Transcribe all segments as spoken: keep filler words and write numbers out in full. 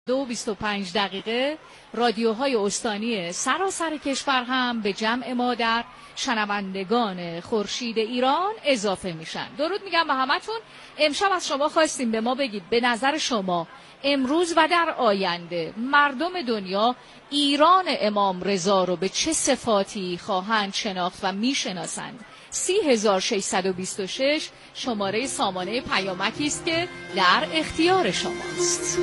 دو و بیست و پنج دقیقه رادیوهای استانی سراسر کشور هم به جمع ما در شنوندگان خورشید ایران اضافه میشن. درود میگم به همتون. امشب از شما خواستیم به ما بگید به نظر شما امروز و در آینده مردم دنیا ایران امام رضا رو به چه صفاتی خواهند شناخت و میشناسند. سی هزار و ششصد و بیست و شش شماره سامانه پیامکی است که در اختیار شماست.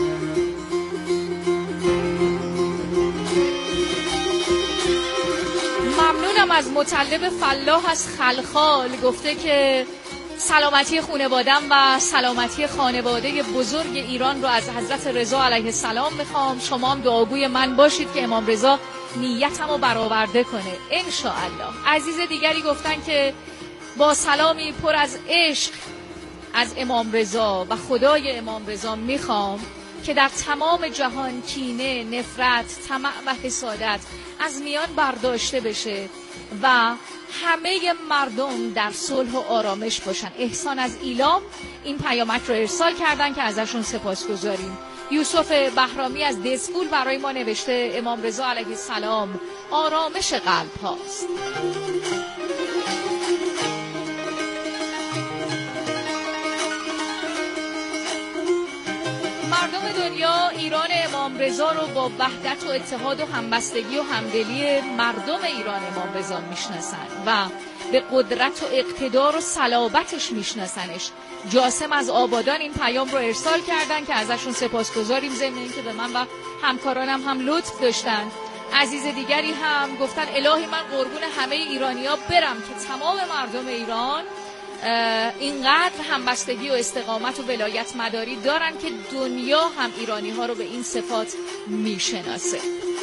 ممنونم از مطلب فلاح از خلخال، گفته که سلامتی خانوادم و سلامتی خانواده بزرگ ایران رو از حضرت رضا علیه السلام میخوام. شما هم دعاگوی من باشید که امام رضا نیتم رو برآورده کنه انشاءالله. عزیز دیگری گفتن که با سلامی پر از عشق از امام رضا و خدای امام رضا میخوام که در تمام جهان کینه، نفرت، طمع و حسادت از میان برداشته بشه و همه مردم در صلح و آرامش باشن. احسان از ایلام این پیامک رو ارسال کردن که ازشون سپاسگزاریم. یوسف بهرامی از دسفول برای ما نوشته امام رضا علیه السلام آرامش قلب هاست. مردم دنیا ایران امام رضا رو با وحدت و اتحاد و همبستگی و همدلی مردم ایران امام رضا میشناسن و به قدرت و اقتدار و صلابتش میشناسنش. جاسم از آبادان این پیام رو ارسال کردن که ازشون سپاسگزاریم، ضمن اینکه به من و همکارانم هم لطف داشتن. عزیز دیگری هم گفتن الهی من قربون همه ایرانی‌ها برم که تمام مردم ایران اینقدر همبستگی و استقامت و ولایت مداری دارن که دنیا هم ایرانی ها رو به این صفات میشناسه.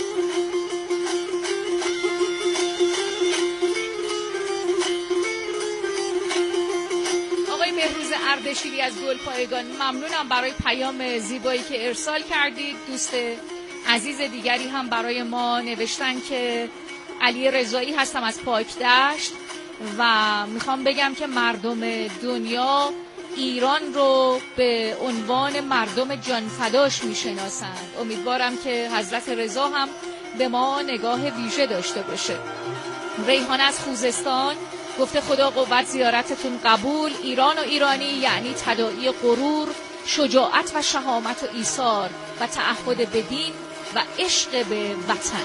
آقای مهروز اردشیری از گلپایگان ممنونم برای پیام زیبایی که ارسال کردید. دوست عزیز دیگری هم برای ما نوشتن که علی رضایی هستم از پاکدشت و میخوام بگم که مردم دنیا ایران رو به عنوان مردم جانفداش میشناسند. امیدوارم که حضرت رضا هم به ما نگاه ویژه داشته باشه. ریحان از خوزستان گفته خدا قوت زیارتتون قبول. ایران و ایرانی یعنی تداعی غرور، شجاعت و شهامت و ایثار و تعهد به دین و عشق به وطن.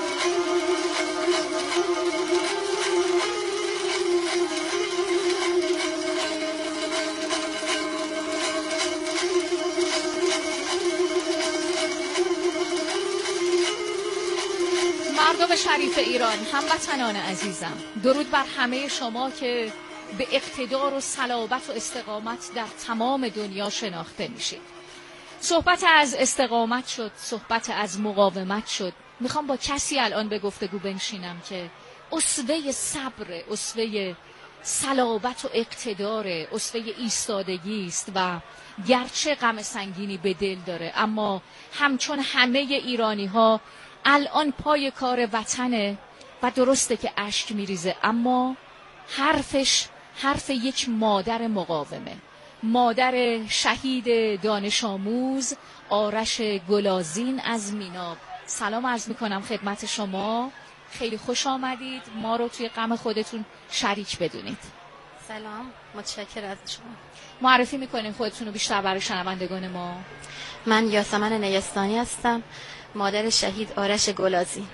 مردم شریف ایران، هموطنان عزیزم، درود بر همه شما که به اقتدار و صلابت و استقامت در تمام دنیا شناخته میشید. صحبت از استقامت شد، صحبت از مقاومت شد. میخوام با کسی الان به گفتگو بنشینم که اسوه صبر، اسوه صلابت و اقتدار، اسوه ایستادگی است و گرچه غم سنگینی به دل داره اما همچون همه ایرانی ها الان پای کار وطنه و درسته که اشک میریزه اما حرفش حرف یک مادر مقاومه، مادر شهید دانش آموز آرش گلازین از میناب. سلام عرض میکنم خدمت شما، خیلی خوش آمدید، ما رو توی غم خودتون شریک بدونید. سلام، متشکرم از شما. معرفی میکنین خودتون رو بیشتر برای شنوندگان ما. من یاسمن نیستانی هستم، مادر شهید آرش گلازین.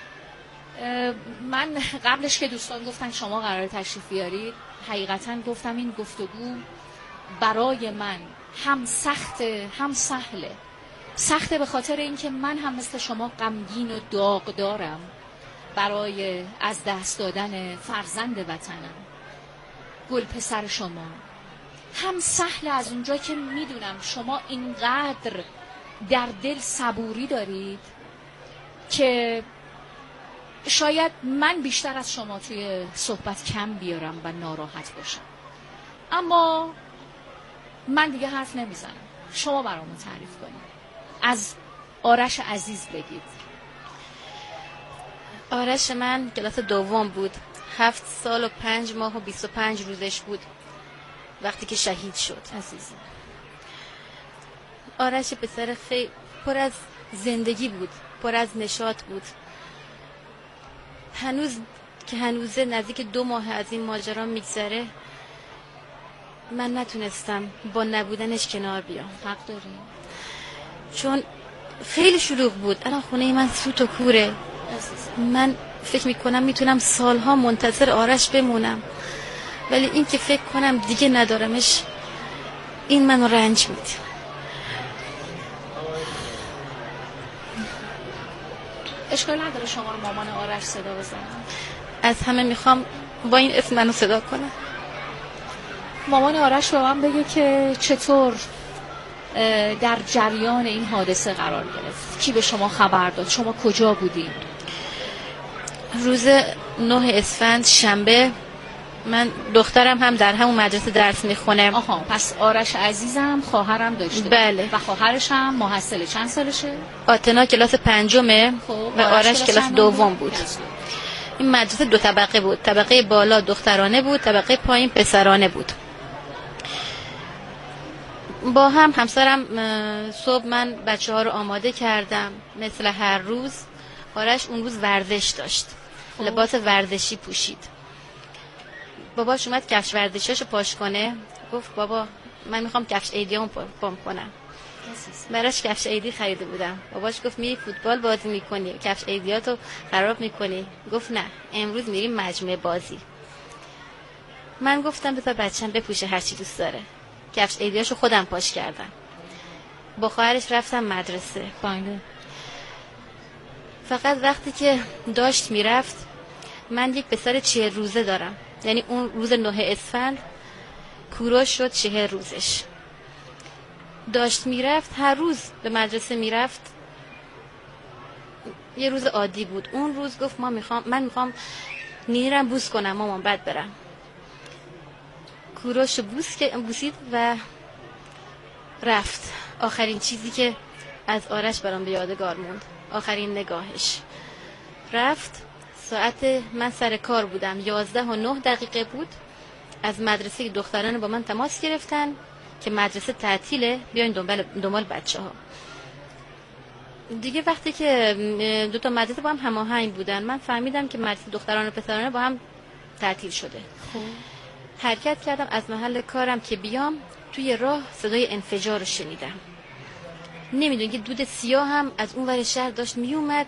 من قبلش که دوستان گفتن شما قراره تشریف بیارید، حقیقتا گفتم این گفتگو برای من هم سخته هم سهله. سخته به خاطر اینکه من هم مثل شما غمگین و داغ دارم برای از دست دادن فرزند وطنم، گل پسر شما. هم سهله از اونجا که میدونم شما اینقدر در دل صبوری دارید که شاید من بیشتر از شما توی صحبت کم بیارم و ناراحت باشم، اما من دیگه حرف نمیزنم. شما برامون تعریف کنید، از آرش عزیز بگید. آرش من کلاس دوم بود، هفت سال و پنج ماه و بیست و پنج روزش بود وقتی که شهید شد. عزیزم آرش پسر خیلی پر از زندگی بود، پر از نشاط بود. هنوز که هنوزه نزدیک دو ماه از این ماجرا میگذره، من نتونستم با نبودنش کنار بیام. حق داری. چون خیلی شلوغ بود. الان خونه من سوت و کوره. من فکر میکنم میتونم سالها منتظر آرش بمونم، ولی این که فکر کنم دیگه ندارمش، این منو رنج میده. اشکال نداره شما رو مامان آرش صدا بزنم؟ از همه میخوام با این اسم منو صدا کنم. مامان آرش به من بگه که چطور در جریان این حادثه قرار گرفت، کی به شما خبر داد، شما کجا بودید؟ روز نه اسفند شنبه، من دخترم هم در همون مدرسه درس میخونه. آها، پس آرش عزیزم خواهرم داشته. بله. و خواهرش هم محصل چند سالشه؟ آتنا کلاس پنجمه و آرش کلاس دوم بود. این مدرسه دو طبقه بود، طبقه بالا دخترانه بود، طبقه پایین پسرانه بود. با هم همسرم صبح من بچه ها رو آماده کردم مثل هر روز. آرش اون روز ورزش داشت، لباس ورزشی پوشید. باباش اومد کفش ورزشیاشو پاش کنه، گفت بابا من میخوام کفش ایدیامو پام کنم. براش کفش ایدی خریده بودم. باباش گفت میری فوتبال بازی میکنی، کفش ایدیاتو خراب میکنی. گفت نه، امروز میریم مجموعه بازی. من گفتم بذار بچه‌م بپوشه هر چی دوست داره. کفش ایدیاشو خودم پاش کردم. با خواهرش رفتم مدرسه. بله. فقط وقتی که داشت میرفت، من یک پسر چهل روزه دارم، یعنی اون روز نه اسفند کوروش شد چهل روزش. داشت میرفت، هر روز به مدرسه میرفت. یه روز عادی بود. اون روز گفت ما میخوام من میخوام نیرم بوس کنم مامان بعد برم. کوروش بوس که بوسید و رفت. آخرین چیزی که از آرش برام به یادگار موند، آخرین نگاهش. رفت. ساعت من سر کار بودم، یازده و نه دقیقه بود. از مدرسه دختران با من تماس گرفتن که مدرسه تعطیله، بیاین دنبال دنبال بچه ها. دیگه وقتی که دو تا مدرسه با هم هماهنگ بودن، من فهمیدم که مدرسه دختران و پسران با هم تعطیل شده. خوب. حرکت کردم از محل کارم که بیام. توی راه صدای انفجار رو شنیدم. نمیدونی که دود سیاه هم از اون ور شهر داشت می اومد.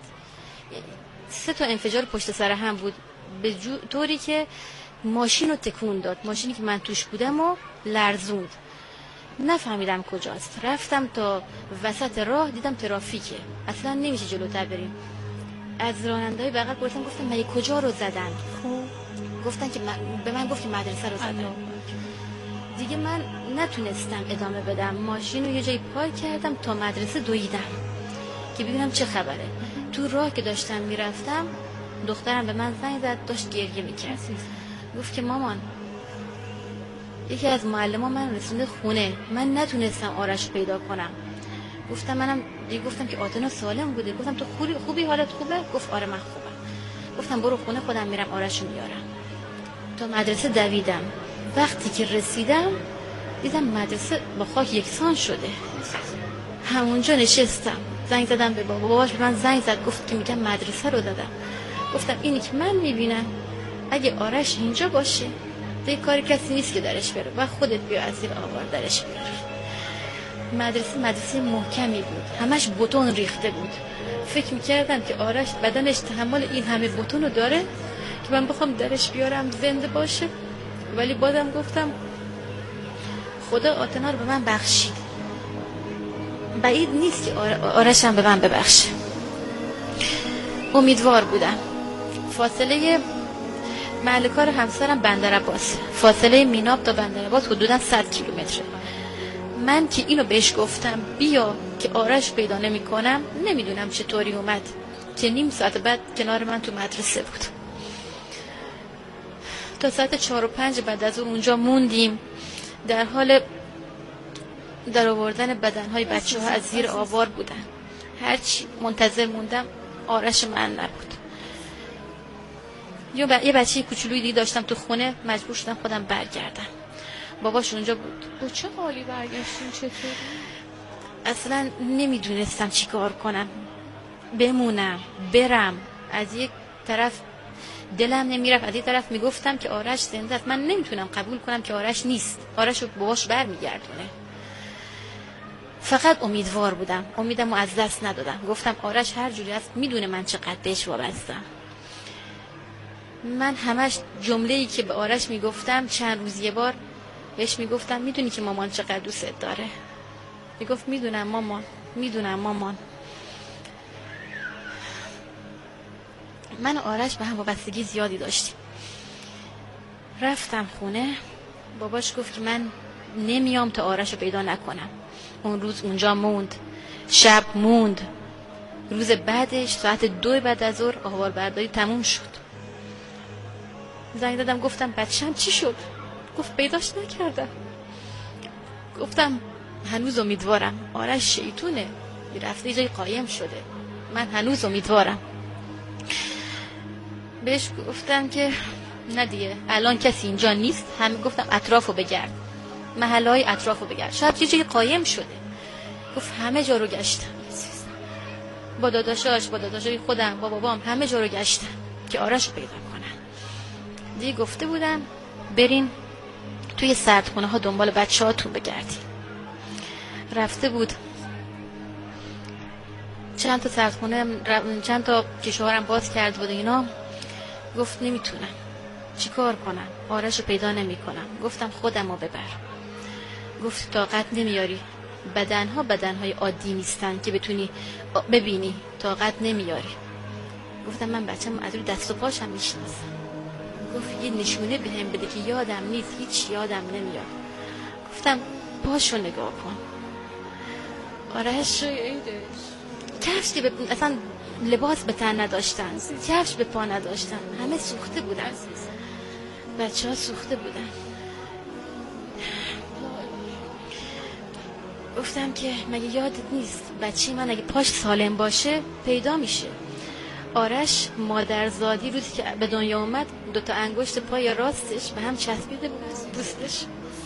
سه تا انفجار پشت سر هم بود، به جو... طوری که ماشین رو تکون داد. ماشینی که من توش بودم و لرزوند. نفهمیدم کجاست. رفتم تا وسط راه، دیدم ترافیکه، اصلا نمیشه جلوتر بریم. از راننده‌های بغل پرسیدم، گفتم مگه کجا رو زدن؟ گفتن که من... به من گفت که مدرسه رو زدن. دیگه من نتونستم ادامه بدم. ماشین رو یه جایی پارک کردم، تا مدرسه دویدم که ببینم چه خبره. تو راه که داشتم میرفتم، دخترم به من زنگ زد، داشت گریه میکرد. گفت که مامان یکی از معلم‌ها من رسونده خونه، من نتونستم آرش پیدا کنم. گفتم منم دیگه گفتم که آتنا سالم بوده. گفتم تو خوبی خوبی حالت خوبه؟ گفت آره من خوبم. گفتم برو خونه، خودم میرم آرشو میارم. تا مدرسه دویدم. وقتی که رسیدم دیدم مدرسه با خاک یکسان شده. همونجا نشستم، زنگ زدم به بابا. باباش به من زنگ زد، گفت که میگم مدرسه رو دادم. گفتم اینی که من میبینم اگه آرش اینجا باشه دیگه کاری کسی نیست که درش بره و خودت بیا از زیر آوار درش بیار. مدرسه مدرسه محکمی بود، همش بتون ریخته بود. فکر میکردم که آرش بدنش تحمل این همه بتون رو داره که من بخوام درش بیارم زنده باشه. ولی بازم گفتم خدا آتنا رو به من بخشید، بعید نیست که آرش هم به من ببخشه. امیدوار بودم. فاصله محل کار همسرم بندرعباس، فاصله میناب تا بندرعباس حدودا صد کیلومتره. من که اینو بهش گفتم بیا که آرش پیدا نمی کنم، نمیدونم چطوری اومد که نیم ساعت بعد کنار من تو مدرسه بود. تا ساعت چهار و پنج بعد از اون اونجا موندیم، در حال در آوردن بدنهای بچه ها از زیر آوار بودن. هرچی منتظر موندم آرش من نبود. یه بچه کوچولویی دیگه داشتم تو خونه، مجبور شدم خودم برگردم. باباش اونجا بود. با چه حالی برگشتین؟ چطوری؟ اصلا نمیدونستم چی کار کنم، بمونم برم. از یک طرف دلم نمیرفت، از یک طرف میگفتم که آرش زنده است. من نمیتونم قبول کنم که آرش نیست، آرش رو باباش برمیگردونه. فقط امیدوار بودم، امیدم رو از دست ندادم. گفتم آرش هر جوری است میدونه من چقدر بهش وابستم. من همش جمله‌ای که به آرش میگفتم، چند روز یه بار بهش میگفتم میدونی که مامان چقدر دوست داره؟ میگفت میدونم مامان، میدونم مامان. من و آرش به هم وابستگی زیادی داشتیم. رفتم خونه، باباش گفت که من نمیام تا آرش رو پیدا نکنم. اون روز اونجا موند، شب موند. روز بعدش ساعت دو بعد از ظهر آوار برداری تموم شد. زنگ دادم گفتم بچه‌م چی شد؟ گفت پیداش نکردم. گفتم هنوز امیدوارم، آرش شیطونه، رفته جای قایم شده، من هنوز امیدوارم. بهش گفتم که نه دیگه الان کسی اینجا نیست، همه گفتم اطرافو بگرد، محلهای اطرافو بگرد، شاید یه جای قایم شده. گفت همه جا رو گشتم، با داداشاش، با داداشای خودم، با بابام، همه جا رو گشتم که آرش رو پیدا کنم. دیگه گفته بودم برین توی سردخونه ها دنبال بچه هاتون بگردین. رفته بود چند تا سردخونه، چند تا کشوهرم باز کرد بود اینا. گفت نمیتونم، چی کار کنم؟ آرش رو پیدا نمی کنم. گفتم خودم رو ببر. گفت طاقت نمیاری، بدنها بدنهای عادی نیستن که بتونی ببینی، طاقت نمیاری. گفتم من بچه‌م از روی دست و پاشم میشناسم. گفت یه نشونه بهم بده که یادم نیست، هیچ یادم نمیاد. گفتم پاشو نگاه کن. آرش کفش که ب... اصلا لباس به تن نداشتن، کفش به پا نداشتن، همه سوخته بودن، بچه ها سوخته بودن. گفتم که مگه یادت نیست بچه من اگه پاش سالم باشه پیدا میشه؟ آرش مادرزادی روزی که به دنیا اومد دوتا انگشت پای راستش به هم چسبیده بود پوستش.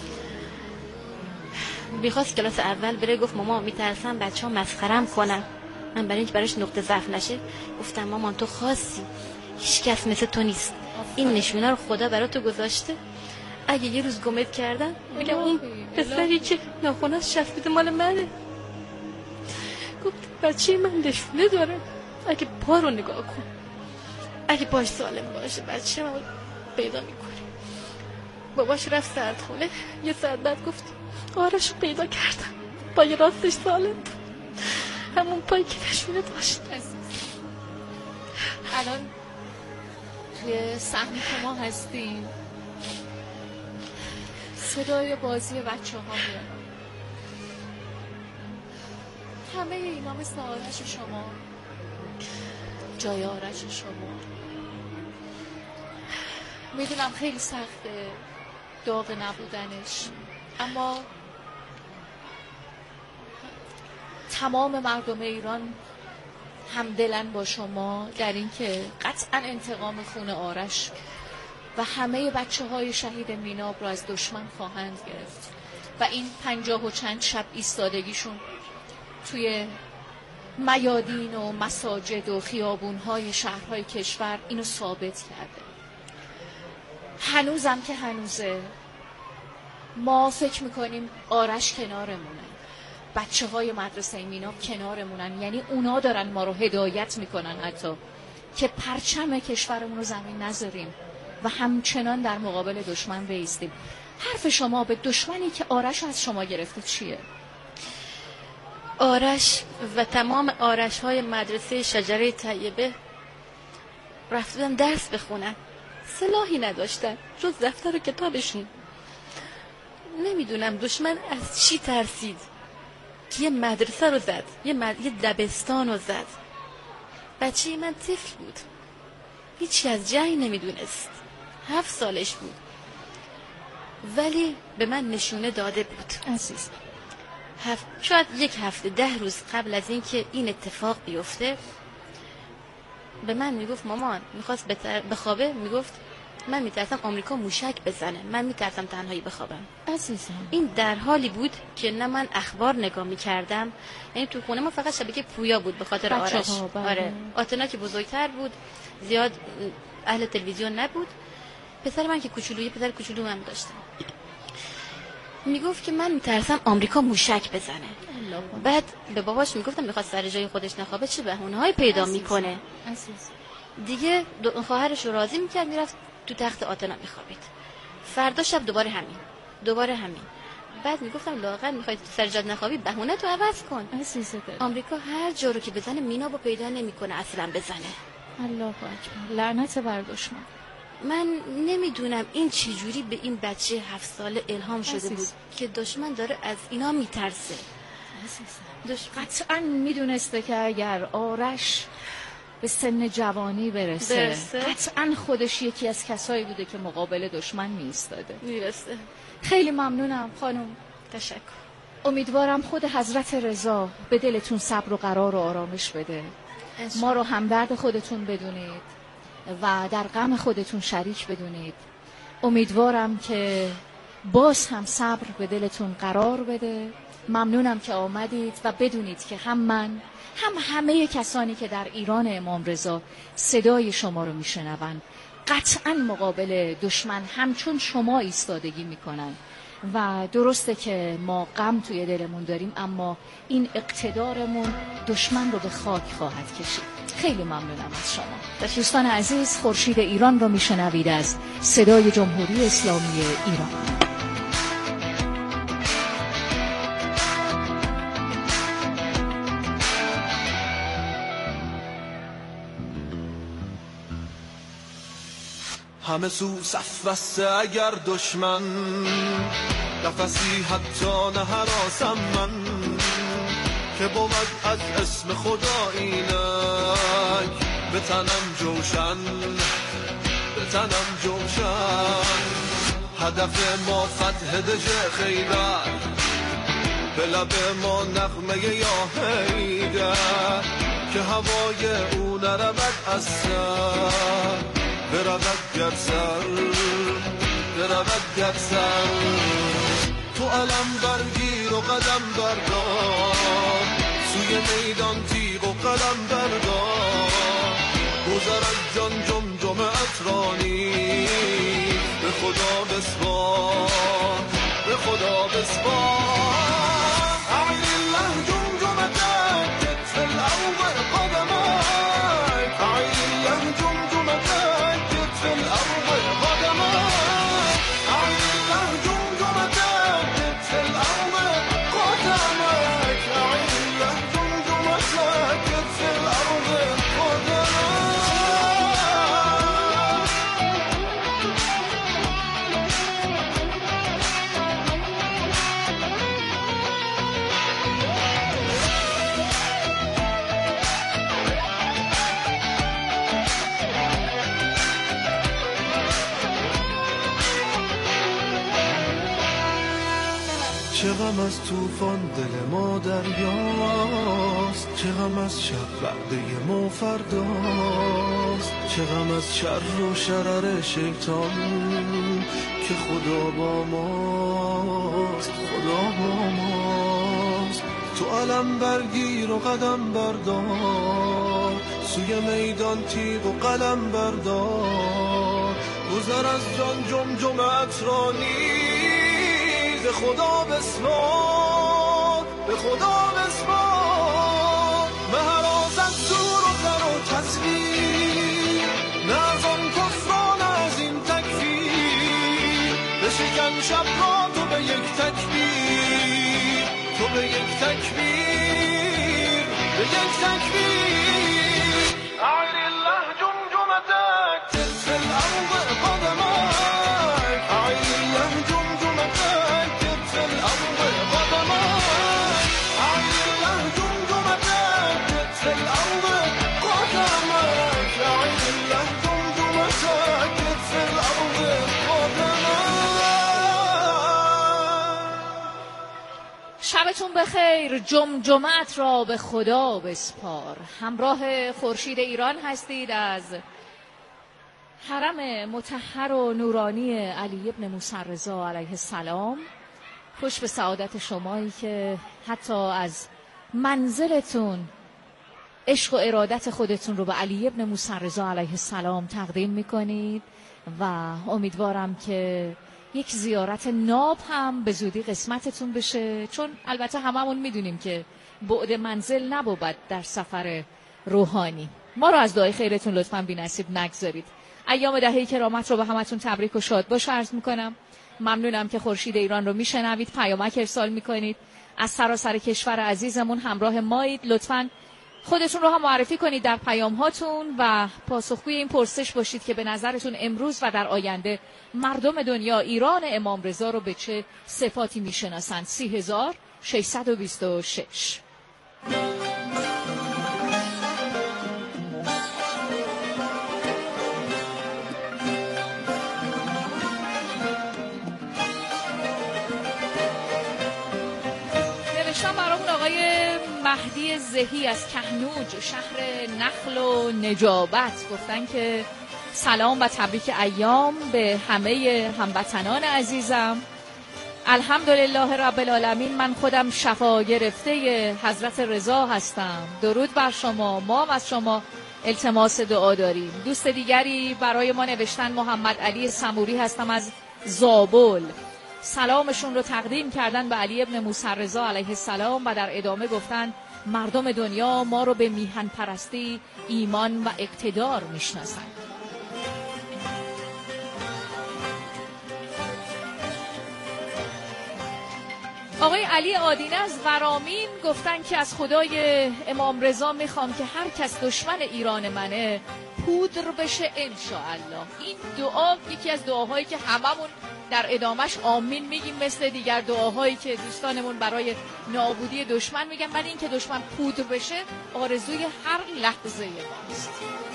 بیخواست کلاس اول بره. گفت مامان میترسم بچه ها مسخرم کنم. من برای اینکه براش نقطه ضعف نشه گفتم مامان تو خاصی، هیچ کس مثل تو نیست، این نشونه رو خدا برای تو گذاشته. اگه یه روز گمت کردن میگم اون پسری که ناخونش چسبیده مال منه. گفت بچه من نشونه داره، اگه پا رو نگاه کن، اگه پاش سالم باشه بچه من پیدا میکنه. باباش رفت سردخونه، یه ساعت بعد گفت آرش رو پیدا کردم، پای راستش سالم بود، همون پایی که نشونه داشت. الان توی صحنه که ما هستیم صدای بازی بچه ها میاد. همه اینا مثل آرش شما، جای آرش شما. میدونم خیلی سخته داغ نبودنش، اما تمام مردم ایران همدلن با شما در این که قطعا انتقام خون آرش و همه بچه های شهید میناب را از دشمن خواهند گرفت و این پنجاه و چند شب ایستادگیشون توی میادین و مساجد و خیابون‌های شهرهای کشور اینو ثابت کرده. هنوزم که هنوزه ما فکر میکنیم آرش کنارمونه، بچه های مدرسه میناب کنارمونن، یعنی اونا دارن ما رو هدایت میکنن حتی که پرچم کشورمون رو زمین نذاریم و همچنان در مقابل دشمن بایستیم. حرف شما به دشمنی که آرش از شما گرفته چیه؟ آرش و تمام آرش های مدرسه شجره طیبه رفتن درس بخونن، سلاحی نداشتن جز دفتر و کتابشون. نمیدونم دشمن از چی ترسید که یه مدرسه رو زد، یه, مد... یه دبستان رو زد. بچه من طفل بود، هیچی از جنگ نمیدونست، هفت سالش بود، ولی به من نشونه داده بود. عزیز هفت... شاید یک هفته ده روز قبل از اینکه این اتفاق بیفته به من میگفت مامان، میخواست بتر... بخوابه، میگفت من میترسم آمریکا موشک بزنه، من میترسم تنهایی بخوابم. عزیزم این در حالی بود که نه من اخبار نگاه میکردم، یعنی تو خونه ما فقط شبکه پویا بود به خاطر آرش. آره آتنا که بزرگتر بود زیاد اهل تلویزیون نبود. پسر من که کوچولویه، پسر کوچولو من داشتم، میگفت که من میترسم آمریکا موشک بزنه. بعد به باباش میگفتم میخواد سر جای خودش نخوابه چه بهونه‌های پیدا عزیز. میکنه عزیز. دیگه خواهرش رو راضی میکرد، میرفت تو تخت آتنا میخوابید. فردا شب دوباره همین دوباره همین. بعد میگفتم لااقل میخوای سر جات نخوابی بهونه تو عوض کن. عزیزه آمریکا هر جا رو که بزنه مینا با پیدا نمیکنه اصلا بزنه. الله اکبر، لعنت بر دشمن. من نمیدونم این چجوری به این بچه هفت ساله الهام شده عزیز. بود که دشمن داره از اینا میترسه. دشمن قطعا میدونسته که اگر آرش به سن جوانی برسه, برسه قطعا خودش یکی از کسایی بوده که مقابل دشمن میستاده. میرسه. خیلی ممنونم خانم. تشکر. امیدوارم خود حضرت رضا به دلتون صبر و قرار و آرامش بده. ما رو همدرد خودتون بدونید و در غم خودتون شریک بدونید. امیدوارم که باز هم صبر به دلتون قرار بده. ممنونم که آمدید و بدونید که هم من هم همه کسانی که در ایران امام رضا صدای شما رو میشنون قطعا مقابل دشمن همچون شما ایستادگی میکنن و درسته که ما غم توی دلمون داریم، اما این اقتدارمون دشمن رو به خاک خواهد کشید. خیلی ممنونم از شما. دوستان عزیز، خورشید ایران رو میشنوید از صدای جمهوری اسلامی ایران. همه سو صف بسته اگر دشمن نفسی حتی نه هراسم من که بود از اسم خدا اینک به تنم جوشن به تنم جوشن. هدف ما فتح دژ خیبر، به لب ما نغمه یا حیدر که هوای او نرود از سر، برود گر سر برود گر سر. تو علم برگیر و قدم بردار، سوی میدان تیغ و قلم بردار. گذر از جان جمجمه اترانی، به خدا بسپار به خدا بسپار. اعین الله جمجمتک کتف الاول قدمک، اعین الله جمجمتک کتف الاول قدمک، اعین الله جمجمتک کتف الاول قدمک، اعین الله جمجمتک کتف الاول قدمک. چه غم از طوفان دل ما دریاست، چه غم از شب وعده ما فرداست، چه غم از شر و شرر شیطان که خدا با ماست خدا با ماست. تو علم برگیر و قدم بردار، سوی میدان تیغ و قلم بردار. گذر از جان جمجمت را نیز به خدا بسپار به خدا بسپار. مهراز از زور و در و تصویر، نه از آن کفران از این تکفیر. بشکن شب را تو به یک تکبیر، تو به یک تکبیر به یک تکبیر. اعین الله جمجمتک کتف الاول قدمک، اعین الله جمجمتک کتف الاول قدمک، اعین الله جمجمتک کتف الاول قدمک، اعین الله جمجمتک کتف الاول قدمک. شبتون بخیر. جمجمت را به خدا بسپار. همراه خورشید ایران هستید از حرم مطهر و نورانی علی ابن موسی رضا علیه السلام، خوش به سعادت شمایی که حتی از منزلتون عشق و ارادت خودتون رو به علی ابن موسی رضا علیه السلام تقدیم میکنید و امیدوارم که یک زیارت ناب هم به زودی قسمتتون بشه، چون البته هممون میدونیم که بعد منزل نبود در سفر روحانی. ما رو از دعای خیرتون لطفاً بی نصیب نگذارید. ایام دهه کرامت رو به همتون تبریک و شاد باش عرض میکنم. ممنونم که خورشید ایران رو میشنوید، پیامک ارسال میکنید، از سراسر کشور عزیزمون همراه مایید. لطفاً خودتون رو هم معرفی کنید در پیام هاتون و پاسخگوی این پرسش باشید که به نظرتون امروز و در آینده مردم دنیا ایران امام رضا رو به چه صفاتی میشناسند. سی هزار و ششصد و بیست و شش. نوشتم برامون آقای مهدی زهی از کهنوج شهر نخل و نجابت، گفتن که سلام و تبریک ایام به همه هموطنان عزیزم. الحمدلله رب العالمین، من خودم شفا گرفته حضرت رضا هستم. درود بر شما، ما از شما التماس دعا داریم. دوست دیگری برای ما نوشتن محمد علی سموری هستم از زابل، سلامشون رو تقدیم کردن به علی ابن موسی رضا علیه السلام و در ادامه گفتن مردم دنیا ما رو به میهن پرستی، ایمان و اقتدار میشناسن. آقای علی آدینه از ورامین گفتن که از خدای امام رضا میخوام که هر کس دشمن ایران منه پودر بشه انشاءالله. این دعا یکی از دعاهایی که هممون در ادامش آمین میگیم، مثل دیگر دعاهایی که دوستانمون برای نابودی دشمن میگن، ولی این که دشمن پودر بشه آرزوی هر لحظه ماست.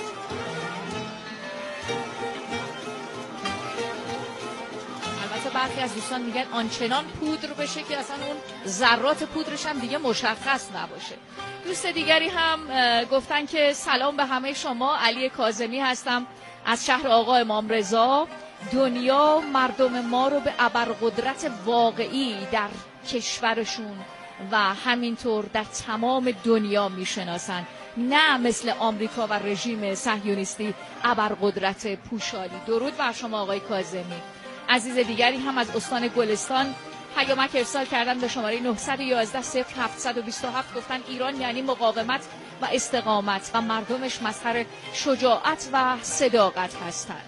البته برخی از دوستان میگن آنچنان پودر بشه که اصلا اون ذرات پودرش هم دیگه مشخص نباشه. دوست دیگری هم گفتن که سلام به همه شما، علی کاظمی هستم از شهر آقا امام رضا. دنیا مردم ما رو به ابرقدرت واقعی در کشورشون و همینطور در تمام دنیا میشناسن، نه مثل آمریکا و رژیم صهیونیستی ابرقدرت پوشالی. درود بر شما آقای کاظمی. عزیز دیگری هم از استان گلستان پیامک ارسال کردن به شماره نه یک یک صفر هفت دو هفت، گفتن ایران یعنی مقاومت و استقامت و مردمش مظهر شجاعت و صداقت هستند.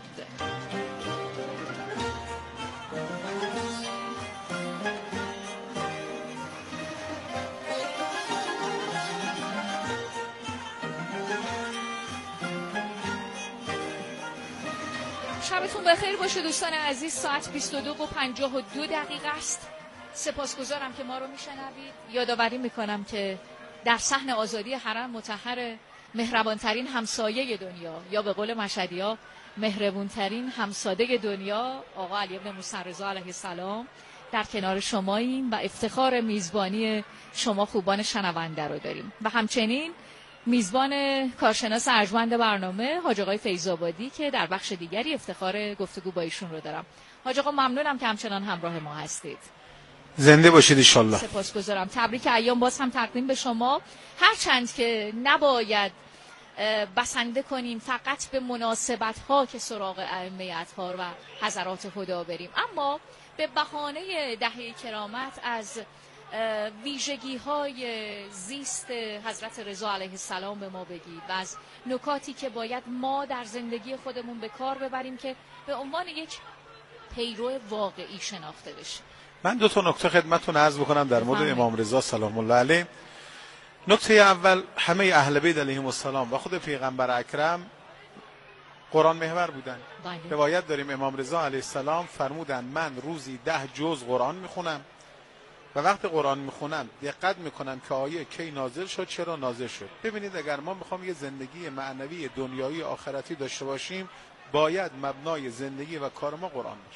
شبتون بخیر باشه دوستان عزیز. ساعت بیست و دو و پنجاه و دو دقیقه است. سپاسگزارم که ما رو میشنوید. یادآوری میکنم که در صحن آزادی حرم مطهر مهربانترین همسایه دنیا، یا به قول مشهدی‌ها مهربونترین همساده دنیا، آقا علی ابن موسی رضا علیه السلام در کنار شماییم و افتخار میزبانی شما خوبان شنونده رو داریم و همچنین میزبان کارشناس ارجمند برنامه حاج آقای فیض‌آبادی که در بخش دیگری افتخار گفتگو با ایشون رو دارم. حاج آقا ممنونم که همچنان همراه ما هستید. زنده باشید ان شاء الله. سپاسگزارم. تبریک ایام باز هم تقدیم به شما. هرچند که نباید بسنده کنیم فقط به مناسبت ها که سراغ ائمه اطهار و حضرات خدا بریم، اما به بهانه دهه کرامت از ویژگی های زیست حضرت رضا علیه السلام به ما بگید و از نکاتی که باید ما در زندگی خودمون به کار ببریم که به عنوان یک پیرو واقعی شناخته بشه. من دو تا نکته خدمتتون عرض بکنم در مورد امام رضا سلام الله علیه. نکته اول، همه اهل بیت علیهم السلام و خود پیغمبر اکرم قرآن محور بودن. بله. روایت داریم امام رضا علیه السلام فرمودن من روزی ده جز قرآن میخونم و وقتی قرآن میخونم دقت میکنم که آیه کی نازل شد، چرا نازل شد. ببینید اگر ما میخوام یه زندگی معنوی دنیایی آخرتی داشته باشیم باید مبنای زندگی و کار ما قرآن باشه.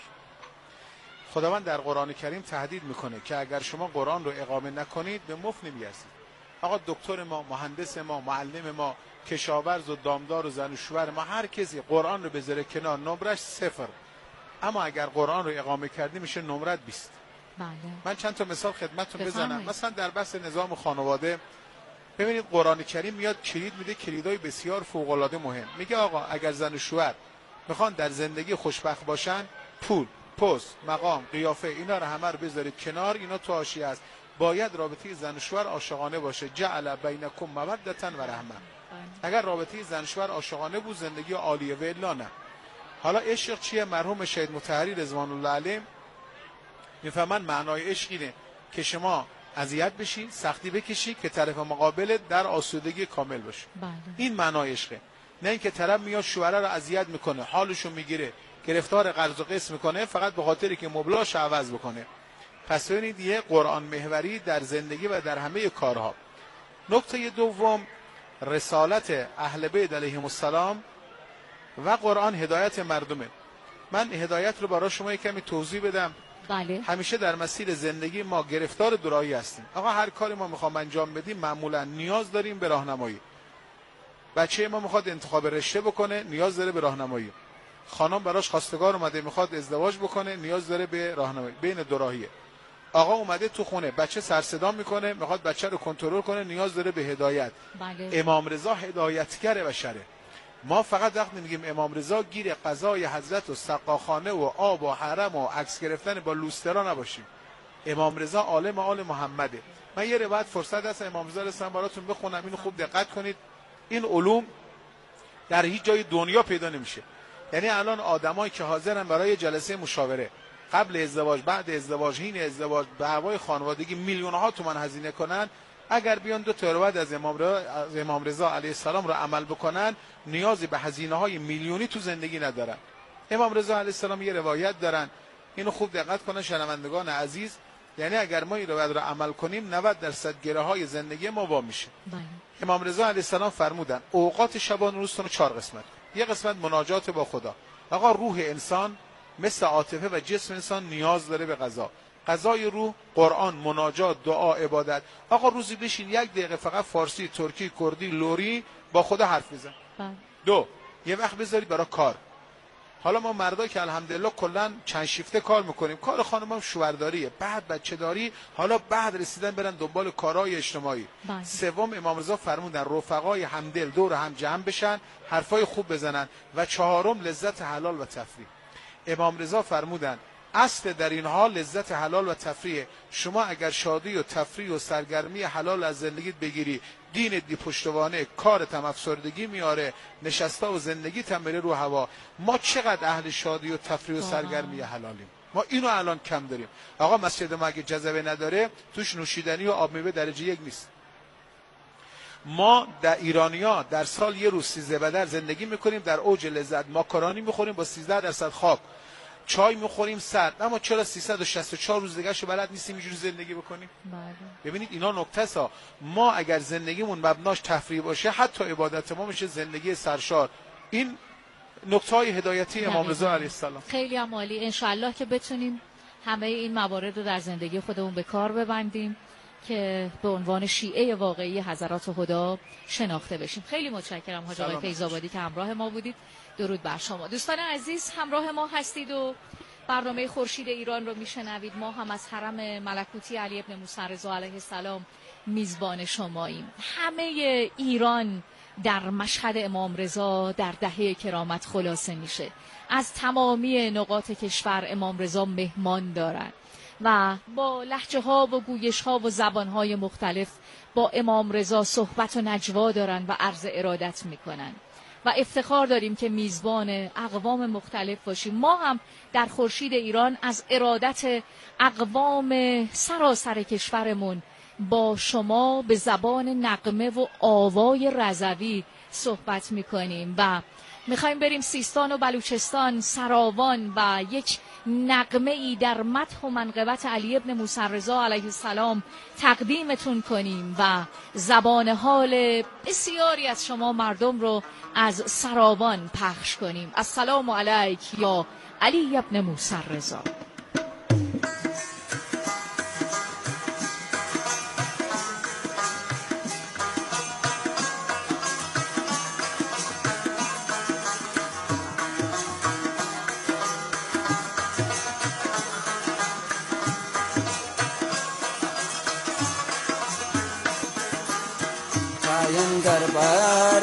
خداوند در قرآن کریم تهدید میکنه که اگر شما قرآن رو اقامه نکنید به مفت نمیارزید. آقا دکتر ما، مهندس ما، معلم ما، کشاورز و دامدار و زن و شوهر ما، هر کسی قرآن رو بذاره کنار نمرش صفر، اما اگر قرآن رو اقامه کردی میشه نمرت بیست. بله. من چند تا مثال خدمتتون بزنم. بفرمایید. مثلا در بحث نظام خانواده ببینید قرآن کریم میاد کلید میده، کلیدای بسیار فوق العاده مهم. میگه آقا اگر زن و شوهر میخوان در زندگی خوشبخت باشن، پول، پست، مقام، قیافه، اینا رو همه رو بذارید کنار، اینا تو حاشیه است. باید رابطه زن و شوهر عاشقانه باشه. جعل بینکم مودة و رحمه. اگر رابطه زن و شوهر عاشقانه بود زندگی عالیه، و الا نه. حالا عشق چیه؟ مرحوم شهید مطهری رضوان الله علیه میفهمن معنای عشق اینه که شما اذیت بشی، سختی بکشی که طرف مقابل در آسودگی کامل باشه. بله. این معنای عشقه. نه اینکه طرف میاد شوهر رو اذیت میکنه، حالشو میگیره، گرفتار قرض و قسط میکنه فقط به خاطری که مبلاش عوض بکنه. پس ببینید یه قرآن محوری در زندگی و در همه کارها. نکته دوم، رسالت اهل بیت علیهم السلام و قرآن هدایت مردمه. من هدایت رو برای شما کمی توضیح بدم. بله. همیشه در مسیر زندگی ما گرفتار دوراهی هستیم. آقا هر کاری ما میخوام انجام بدیم معمولا نیاز داریم به راهنمایی. بچه ما میخواد انتخاب رشته بکنه، نیاز داره به راهنمایی. خانم براش خواستگار اومده میخواد ازدواج بکنه، نیاز داره به راهنمایی. بین دوراهیه. آقا اومده تو خونه بچه سر صدا میکنه، میخواد بچه رو کنترل کنه، نیاز داره به هدایت. بله. امام رضا هدایتگر بشره. ما فقط وقتی میگیم امام رضا گیر قضای حضرت و سقاخانه و آب و حرم و عکس گرفتن با لوسترا نباشیم. امام رضا عالم آل محمده. من یه روایت فرصت هست امام رضا رسن براتون بخونم، اینو خوب دقت کنید. این علوم در هیچ جای دنیا پیدا نمیشه. یعنی الان آدمایی که حاضرن برای جلسه مشاوره قبل ازدواج، بعد ازدواج، حین ازدواج، به هوای خانوادگی میلیون ها تومان هزینه کنن، اگر بیان دو تا روایت از امام رضا از امام رضا علیه السلام رو عمل بکنن، نیازی به هزینه های میلیونی تو زندگی ندارن. امام رضا علیه السلام یه روایت دارن، اینو خوب دقت کنن شنوندگان عزیز. یعنی اگر ما این روایت رو عمل کنیم نود درصد گره های زندگی ما وا میشه. بله. امام رضا علیه السلام فرمودن اوقات شبان روزتون رو چهار قسمت. یه قسمت مناجات با خدا. آقا روح انسان مثل عاطفه و جسم انسان نیاز داره به غذا. غذای روح قرآن، مناجات، دعا، عبادت. آقا روزی بشین یک دقیقه فقط فارسی، ترکی، کردی، لوری با خدا حرف بزن. بله. دو، یه وقت بذاری برای کار. حالا ما مردا که الحمدلله کلا چند شیفته کار میکنیم، کار خانمم شوهرداریه، بعد بچه‌داری، حالا بعد رسیدن برن دنبال کارهای اجتماعی. بله. سوم امام رضا فرمودن رفقای همدل دور هم جمع بشن، حرفای خوب بزنن. و چهارم لذت حلال و تفریح. امام رضا فرمودن اصل در این حال لذت حلال و تفریح. شما اگر شادی و تفریح و سرگرمی حلال از زندگیت بگیری، دین دی پشتوانه، کارت هم افسردگی میاره، نشسته و زندگی تمره رو هوا. ما چقدر اهل شادی و تفریح و سرگرمی حلالیم؟ ما اینو الان کم داریم. آقا مسجد ما اگه جذبه نداره توش نوشیدنی و آب میوه درجه یک نیست. ما در ایرانیا در سال یه روز سیزده بدر زندگی میکنیم، در اوج لذت ماکارونی میخوریم با سیزده درصد خاک، چای میخوریم سرد، اما چرا سیصد و شصت و چهار روز دیگه شو بلد نیستیم اینجوری زندگی بکنیم؟ بله. ببینید اینا نکته است. ما اگر زندگیمون مبناش تفریح باشه، حتی عبادت ما میشه زندگی سرشار. این نکته های هدایتی امام رضا علیه السلام. خیلی هم عالی. انشالله که بتونیم همه این موارد رو در زندگی خودمون به کار ببندیم که به عنوان شیعه واقعی حضرات هدا شناخته بشیم. خیلی متشکرم حاج آقای فیض‌آبادی که همراه ما بودید. درود بر شما. دوستان عزیز همراه ما هستید و برنامه خورشید ایران رو میشنوید. ما هم از حرم ملکوتی علی ابن موسی رضا علیه السلام میزبان شماییم. همه ایران در مشهد امام رضا در دهه کرامت خلاصه میشه. از تمامی نقاط کشور امام رضا مهمان دارن و با لهجه ها و گویش ها و زبان های مختلف با امام رضا صحبت و نجوا دارن و عرض ارادت میکنن و افتخار داریم که میزبان اقوام مختلف باشیم. ما هم در خورشید ایران از ارادت اقوام سراسر کشورمون با شما به زبان نغمه و آوای رضوی صحبت میکنیم و میخوایم بریم سیستان و بلوچستان، سراوان و یک نغمه ای در مدح و منقبت علی ابن موسی رضا علیه السلام تقدیمتون کنیم و زبان حال بسیاری از شما مردم رو از سراوان پخش کنیم. السلام علیک یا علی ابن موسی رضا. در بر